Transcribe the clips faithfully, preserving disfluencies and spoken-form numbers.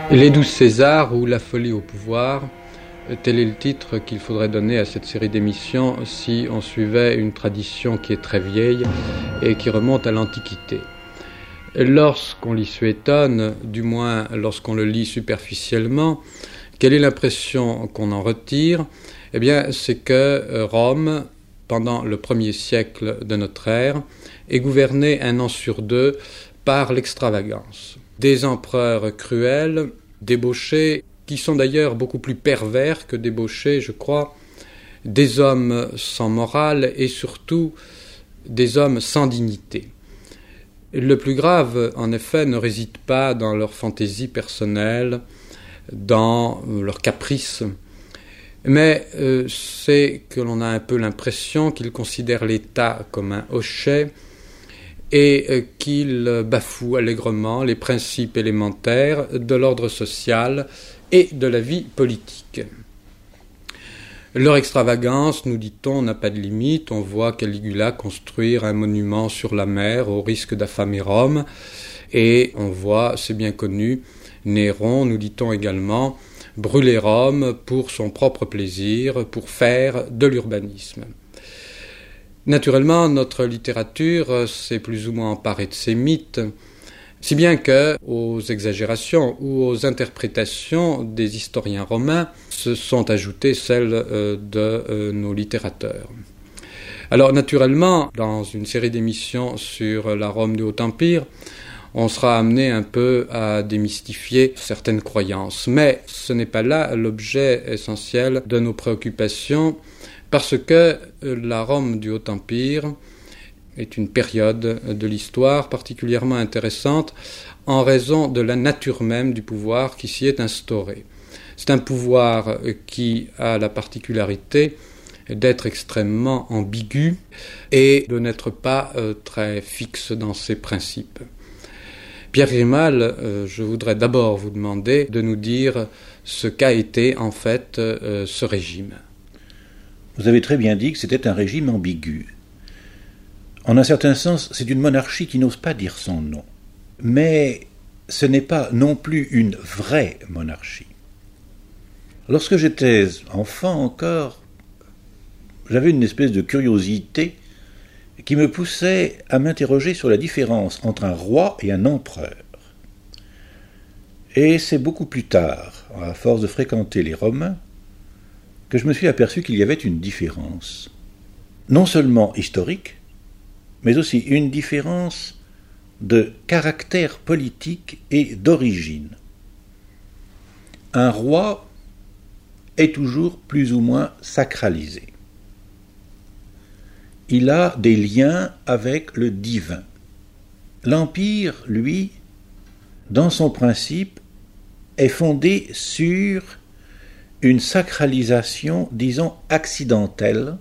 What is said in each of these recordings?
Les douze Césars ou la folie au pouvoir, tel est le titre qu'il faudrait donner à cette série d'émissions si on suivait une tradition qui est très vieille et qui remonte à l'Antiquité. Lorsqu'on lit Suétone, du moins lorsqu'on le lit superficiellement, quelle est l'impression qu'on en retire ? Eh bien, c'est que Rome, pendant le premier siècle de notre ère, est gouvernée un an sur deux par l'extravagance. Des empereurs cruels, débauchés, qui sont d'ailleurs beaucoup plus pervers que débauchés, je crois, des hommes sans morale et surtout des hommes sans dignité. Le plus grave, en effet, ne réside pas dans leur fantaisie personnelle, dans leurs caprices, mais euh, c'est que l'on a un peu l'impression qu'ils considèrent l'État comme un hochet et euh, qu'ils bafouent allègrement les principes élémentaires de l'ordre social et de la vie politique. Leur extravagance, nous dit-on, n'a pas de limite. On voit Caligula construire un monument sur la mer au risque d'affamer Rome. Et on voit, c'est bien connu, Néron, nous dit-on également, brûler Rome pour son propre plaisir, pour faire de l'urbanisme. Naturellement, notre littérature s'est plus ou moins emparée de ces mythes, si bien que, aux exagérations ou aux interprétations des historiens romains, se sont ajoutées celles euh, de euh, nos littérateurs. Alors, naturellement, dans une série d'émissions sur la Rome du Haut-Empire, on sera amené un peu à démystifier certaines croyances. Mais ce n'est pas là l'objet essentiel de nos préoccupations, parce que la Rome du Haut-Empire est une période de l'histoire particulièrement intéressante en raison de la nature même du pouvoir qui s'y est instauré. C'est un pouvoir qui a la particularité d'être extrêmement ambigu et de n'être pas euh, très fixe dans ses principes. Pierre Grimal, euh, je voudrais d'abord vous demander de nous dire ce qu'a été en fait euh, ce régime. Vous avez très bien dit que c'était un régime ambigu. En un certain sens, c'est une monarchie qui n'ose pas dire son nom. Mais ce n'est pas non plus une vraie monarchie. Lorsque j'étais enfant encore, j'avais une espèce de curiosité qui me poussait à m'interroger sur la différence entre un roi et un empereur. Et c'est beaucoup plus tard, à force de fréquenter les Romains, que je me suis aperçu qu'il y avait une différence, non seulement historique, mais aussi une différence de caractère politique et d'origine. Un roi est toujours plus ou moins sacralisé. Il a des liens avec le divin. L'Empire, lui, dans son principe, est fondé sur une sacralisation, disons, accidentelle.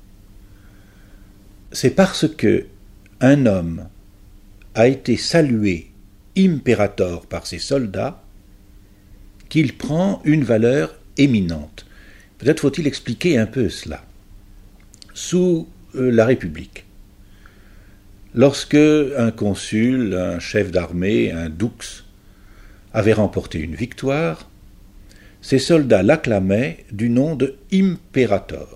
C'est parce que un homme a été salué imperator par ses soldats qu'il prend une valeur éminente. Peut-être faut-il expliquer un peu cela. Sous la République, lorsque un consul, un chef d'armée, un dux avait remporté une victoire, ses soldats l'acclamaient du nom de imperator.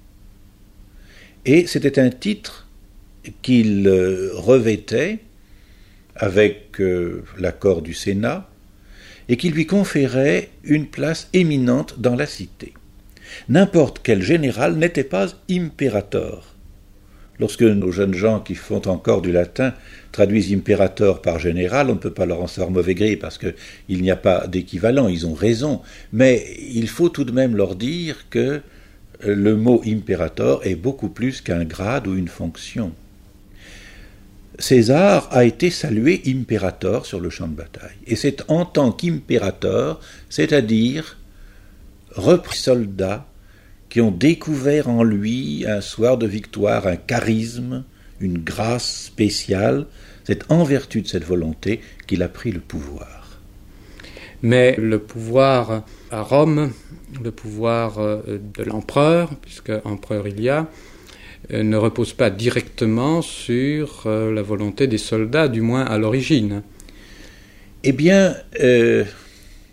Et c'était un titre qu'il revêtait avec euh, l'accord du Sénat et qui lui conférait une place éminente dans la cité. N'importe quel général n'était pas imperator. Lorsque nos jeunes gens qui font encore du latin traduisent imperator par général, on ne peut pas leur en faire mauvais gré parce qu'il n'y a pas d'équivalent, ils ont raison. Mais il faut tout de même leur dire que le mot imperator est beaucoup plus qu'un grade ou une fonction. César a été salué imperator sur le champ de bataille. Et c'est en tant qu'imperator, c'est-à-dire repris soldats qui ont découvert en lui un soir de victoire, un charisme, une grâce spéciale. C'est en vertu de cette volonté qu'il a pris le pouvoir. Mais le pouvoir à Rome, le pouvoir de l'empereur, puisque empereur il y a, ne repose pas directement sur la volonté des soldats, du moins à l'origine. Eh bien, euh,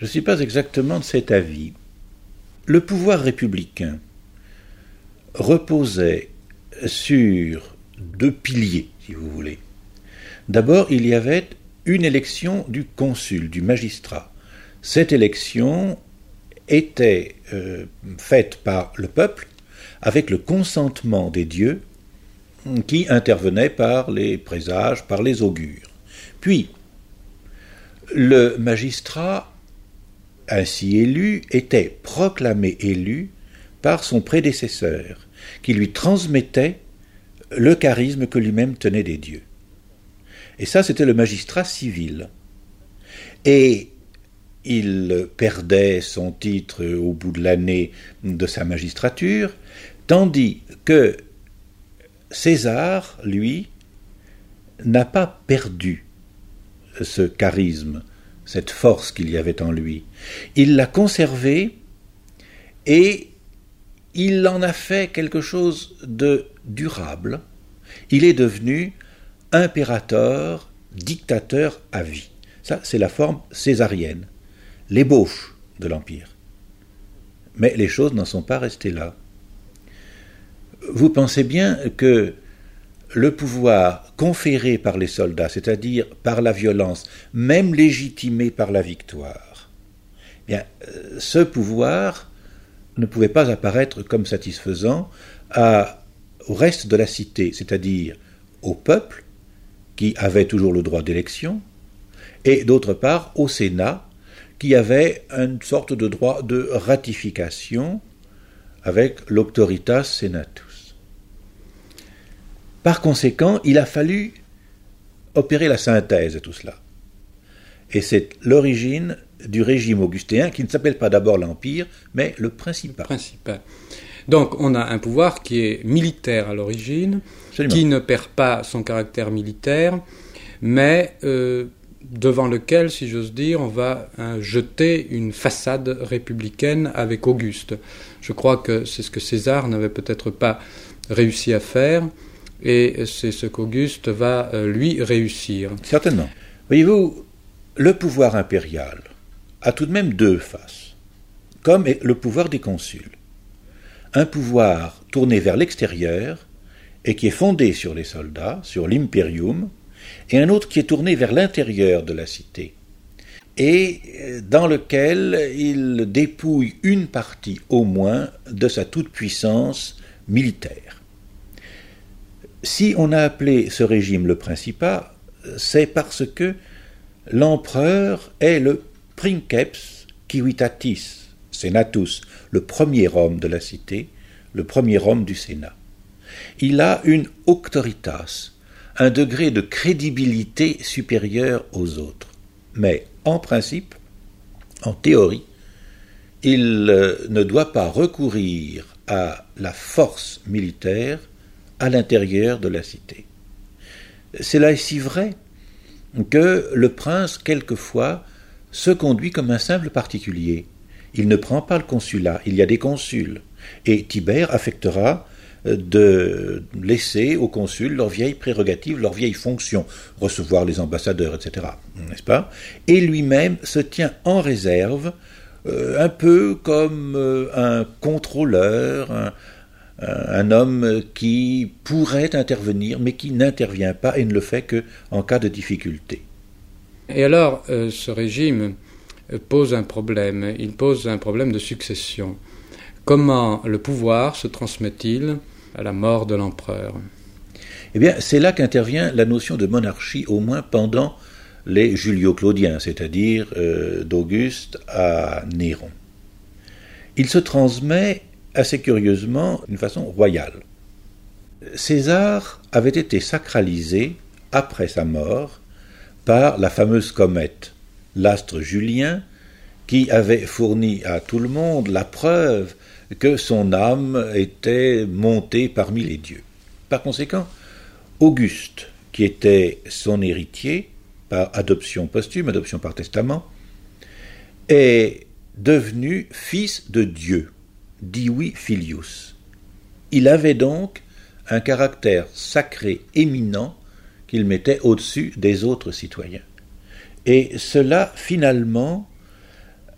Je ne suis pas exactement de cet avis. Le pouvoir républicain reposait sur deux piliers, si vous voulez. D'abord, il y avait une élection du consul, du magistrat. Cette élection était euh, faite par le peuple avec le consentement des dieux qui intervenaient par les présages, par les augures. Puis, le magistrat ainsi élu était proclamé élu par son prédécesseur, qui lui transmettait le charisme que lui-même tenait des dieux. Et ça, c'était le magistrat civil. Et il perdait son titre au bout de l'année de sa magistrature, tandis que César, lui, n'a pas perdu ce charisme, cette force qu'il y avait en lui. Il l'a conservé et il en a fait quelque chose de durable. Il est devenu impérateur, dictateur à vie. Ça, c'est la forme césarienne, l'ébauche de l'Empire. Mais les choses n'en sont pas restées là. Vous pensez bien que le pouvoir conféré par les soldats, c'est-à-dire par la violence, même légitimé par la victoire, eh bien, ce pouvoir ne pouvait pas apparaître comme satisfaisant à, au reste de la cité, c'est-à-dire au peuple, qui avait toujours le droit d'élection, et d'autre part au Sénat, qui avait une sorte de droit de ratification avec l'auctoritas senatus. Par conséquent, il a fallu opérer la synthèse de tout cela. Et c'est l'origine du régime augustéen, qui ne s'appelle pas d'abord l'Empire, mais le Principat. Principat. Donc on a un pouvoir qui est militaire à l'origine, Absolument. Qui ne perd pas son caractère militaire, mais euh, devant lequel, si j'ose dire, on va hein, jeter une façade républicaine avec Auguste. Je crois que c'est ce que César n'avait peut-être pas réussi à faire, et c'est ce qu'Auguste va, euh, lui, réussir. Certainement. Voyez-vous, le pouvoir impérial a tout de même deux faces, comme le pouvoir des consuls. Un pouvoir tourné vers l'extérieur et qui est fondé sur les soldats, sur l'imperium, et un autre qui est tourné vers l'intérieur de la cité, et dans lequel il dépouille une partie au moins de sa toute-puissance militaire. Si on a appelé ce régime le Principat, c'est parce que l'empereur est le princeps civitatis senatus, le premier homme de la cité, le premier homme du Sénat. Il a une auctoritas, un degré de crédibilité supérieur aux autres. Mais en principe, en théorie, il ne doit pas recourir à la force militaire à l'intérieur de la cité. C'est là si vrai que le prince, quelquefois, se conduit comme un simple particulier. Il ne prend pas le consulat, il y a des consuls. Et Tibère affectera de laisser aux consuls leurs vieilles prérogatives, leurs vieilles fonctions, recevoir les ambassadeurs, et cetera. N'est-ce pas ? Et lui-même se tient en réserve, euh, un peu comme euh, un contrôleur, un, un homme qui pourrait intervenir, mais qui n'intervient pas et ne le fait qu'en cas de difficulté. Et alors, euh, ce régime pose un problème, il pose un problème de succession. Comment le pouvoir se transmet-il à la mort de l'empereur ? Eh bien, c'est là qu'intervient la notion de monarchie, au moins pendant les Julio-Claudiens, c'est-à-dire euh, d'Auguste à Néron. Il se transmet assez curieusement d'une façon royale. César avait été sacralisé, après sa mort, par la fameuse comète, l'astre Julien, qui avait fourni à tout le monde la preuve que son âme était montée parmi les dieux. Par conséquent, Auguste, qui était son héritier, par adoption posthume, adoption par testament, est devenu fils de Dieu, divi filius. Il avait donc un caractère sacré éminent qu'il mettait au-dessus des autres citoyens. Et cela, finalement,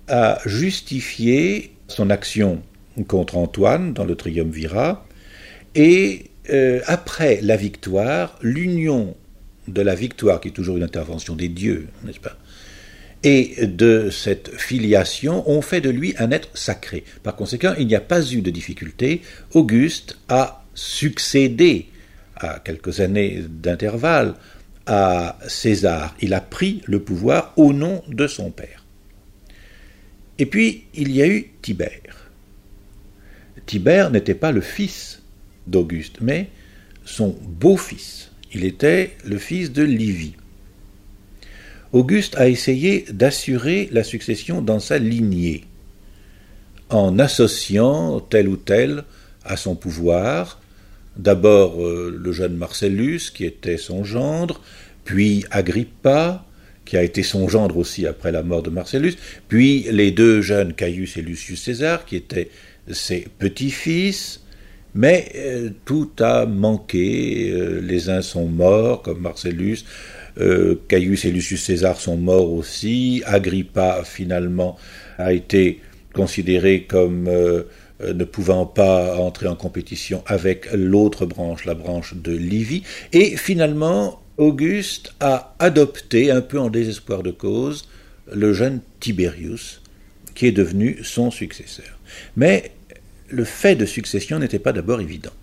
a justifié son action contre Antoine dans le triumvirat, et euh, après la victoire, l'union de la victoire, qui est toujours une intervention des dieux, n'est-ce pas, et de cette filiation ont fait de lui un être sacré. Par conséquent, il n'y a pas eu de difficulté. Auguste a succédé, à quelques années d'intervalle, à César. Il a pris le pouvoir au nom de son père. Et puis, il y a eu Tibère. Tibère n'était pas le fils d'Auguste, mais son beau-fils. Il était le fils de Livie. Auguste a essayé d'assurer la succession dans sa lignée, en associant tel ou tel à son pouvoir, d'abord euh, le jeune Marcellus, qui était son gendre, puis Agrippa, qui a été son gendre aussi après la mort de Marcellus, puis les deux jeunes Caius et Lucius César, qui étaient ses petits-fils, mais euh, tout a manqué, euh, les uns sont morts, comme Marcellus, Euh, Caius et Lucius César sont morts aussi, Agrippa finalement a été considéré comme euh, ne pouvant pas entrer en compétition avec l'autre branche, la branche de Livie, et finalement Auguste a adopté, un peu en désespoir de cause, le jeune Tiberius, qui est devenu son successeur. Mais le fait de succession n'était pas d'abord évident.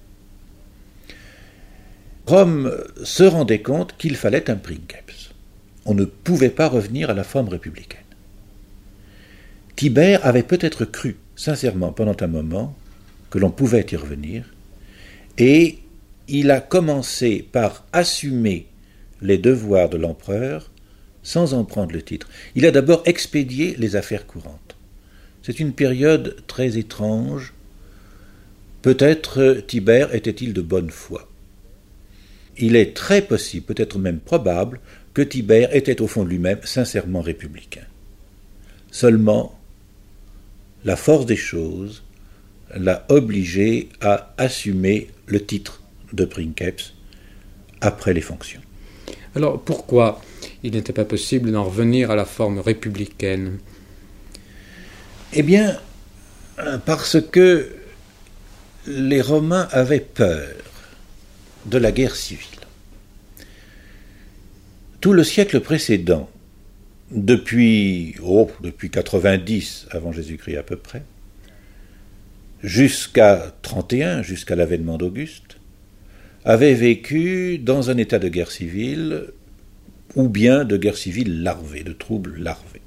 Rome se rendait compte qu'il fallait un princeps. On ne pouvait pas revenir à la forme républicaine. Tibère avait peut-être cru, sincèrement, pendant un moment, que l'on pouvait y revenir, et il a commencé par assumer les devoirs de l'empereur sans en prendre le titre. Il a d'abord expédié les affaires courantes. C'est une période très étrange. Peut-être Tibère était-il de bonne foi. Il est très possible, peut-être même probable, que Tibère était au fond de lui-même sincèrement républicain. Seulement, la force des choses l'a obligé à assumer le titre de princeps après les fonctions. Alors pourquoi il n'était pas possible d'en revenir à la forme républicaine ? Eh bien, parce que les Romains avaient peur de la guerre civile. Tout le siècle précédent, depuis, oh, depuis quatre-vingt-dix avant Jésus-Christ à peu près, jusqu'à trente et un, jusqu'à l'avènement d'Auguste, avait vécu dans un état de guerre civile ou bien de guerre civile larvée, de troubles larvés.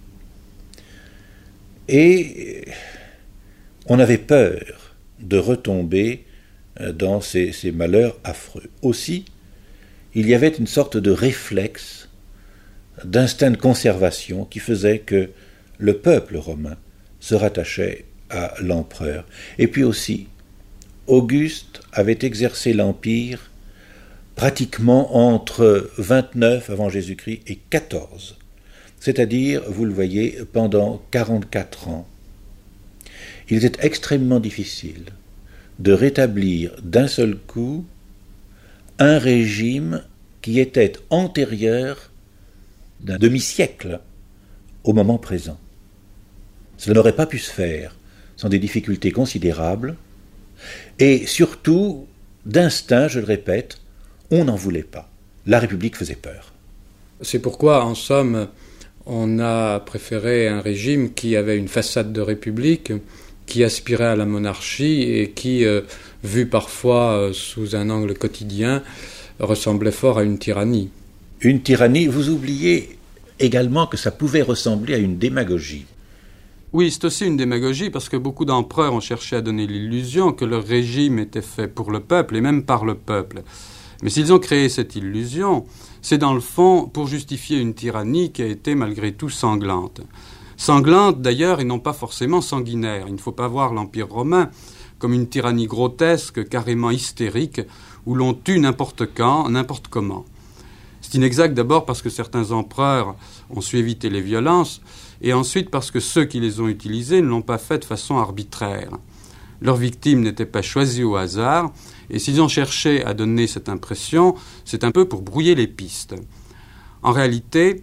Et on avait peur de retomber dans ces, ces malheurs affreux. Aussi, il y avait une sorte de réflexe, d'instinct de conservation qui faisait que le peuple romain se rattachait à l'empereur. Et puis aussi, Auguste avait exercé l'empire pratiquement entre vingt-neuf avant Jésus-Christ et quatorze, c'est-à-dire, vous le voyez, pendant quarante-quatre ans. Il était extrêmement difficile de rétablir d'un seul coup un régime qui était antérieur d'un demi-siècle au moment présent. Cela n'aurait pas pu se faire sans des difficultés considérables, et surtout, d'instinct, je le répète, on n'en voulait pas. La République faisait peur. C'est pourquoi, en somme, on a préféré un régime qui avait une façade de république, qui aspirait à la monarchie et qui, euh, vu parfois euh, sous un angle quotidien, ressemblait fort à une tyrannie. Une tyrannie, vous oubliez également que ça pouvait ressembler à une démagogie. Oui, c'est aussi une démagogie parce que beaucoup d'empereurs ont cherché à donner l'illusion que leur régime était fait pour le peuple et même par le peuple. Mais s'ils ont créé cette illusion, c'est dans le fond pour justifier une tyrannie qui a été malgré tout sanglante. Sanglante d'ailleurs et non pas forcément sanguinaire. Il ne faut pas voir l'Empire romain comme une tyrannie grotesque, carrément hystérique, où l'on tue n'importe quand, n'importe comment. C'est inexact d'abord parce que certains empereurs ont su éviter les violences, et ensuite parce que ceux qui les ont utilisées ne l'ont pas fait de façon arbitraire. Leurs victimes n'étaient pas choisies au hasard, et s'ils ont cherché à donner cette impression, c'est un peu pour brouiller les pistes. En réalité,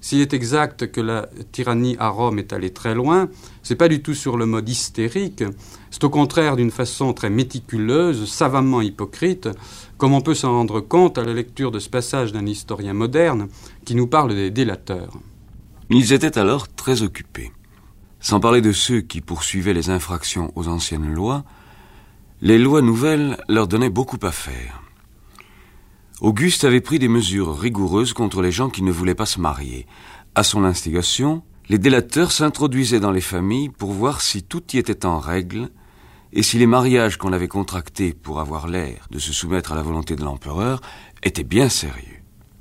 S'il est exact que la tyrannie à Rome est allée très loin, ce n'est pas du tout sur le mode hystérique, c'est au contraire d'une façon très méticuleuse, savamment hypocrite, comme on peut s'en rendre compte à la lecture de ce passage d'un historien moderne qui nous parle des délateurs. Ils étaient alors très occupés. Sans parler de ceux qui poursuivaient les infractions aux anciennes lois, les lois nouvelles leur donnaient beaucoup à faire. Auguste avait pris des mesures rigoureuses contre les gens qui ne voulaient pas se marier. À son instigation, les délateurs s'introduisaient dans les familles pour voir si tout y était en règle et si les mariages qu'on avait contractés pour avoir l'air de se soumettre à la volonté de l'empereur étaient bien sérieux.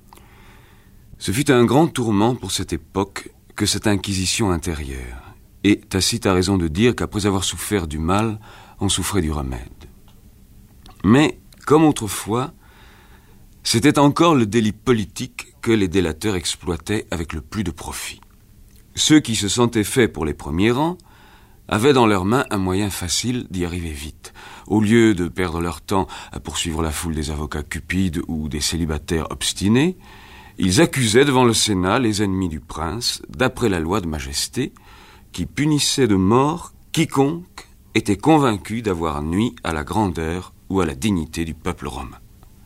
Ce fut un grand tourment pour cette époque que cette inquisition intérieure, et Tacite a raison de dire qu'après avoir souffert du mal, on souffrait du remède. Mais, comme autrefois, c'était encore le délit politique que les délateurs exploitaient avec le plus de profit. Ceux qui se sentaient faits pour les premiers rangs avaient dans leurs mains un moyen facile d'y arriver vite. Au lieu de perdre leur temps à poursuivre la foule des avocats cupides ou des célibataires obstinés, ils accusaient devant le Sénat les ennemis du prince, d'après la loi de majesté, qui punissait de mort quiconque était convaincu d'avoir nui à la grandeur ou à la dignité du peuple romain.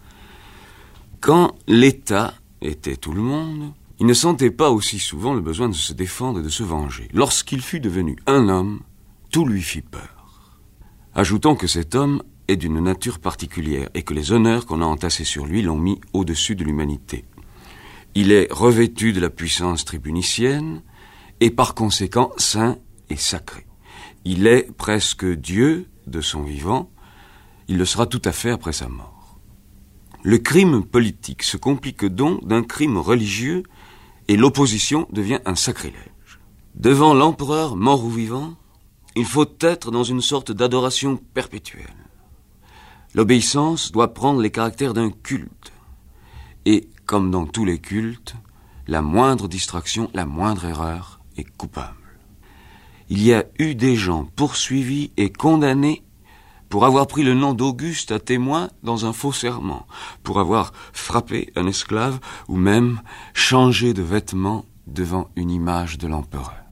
Quand l'État était tout le monde, il ne sentait pas aussi souvent le besoin de se défendre et de se venger. Lorsqu'il fut devenu un homme, tout lui fit peur. Ajoutons que cet homme est d'une nature particulière et que les honneurs qu'on a entassés sur lui l'ont mis au-dessus de l'humanité. Il est revêtu de la puissance tribunicienne et par conséquent saint et sacré. Il est presque Dieu de son vivant, il le sera tout à fait après sa mort. Le crime politique se complique donc d'un crime religieux et l'opposition devient un sacrilège. Devant l'empereur, mort ou vivant, il faut être dans une sorte d'adoration perpétuelle. L'obéissance doit prendre les caractères d'un culte. Et, comme dans tous les cultes, la moindre distraction, la moindre erreur est coupable. Il y a eu des gens poursuivis et condamnés pour avoir pris le nom d'Auguste à témoin dans un faux serment, pour avoir frappé un esclave ou même changé de vêtements devant une image de l'empereur.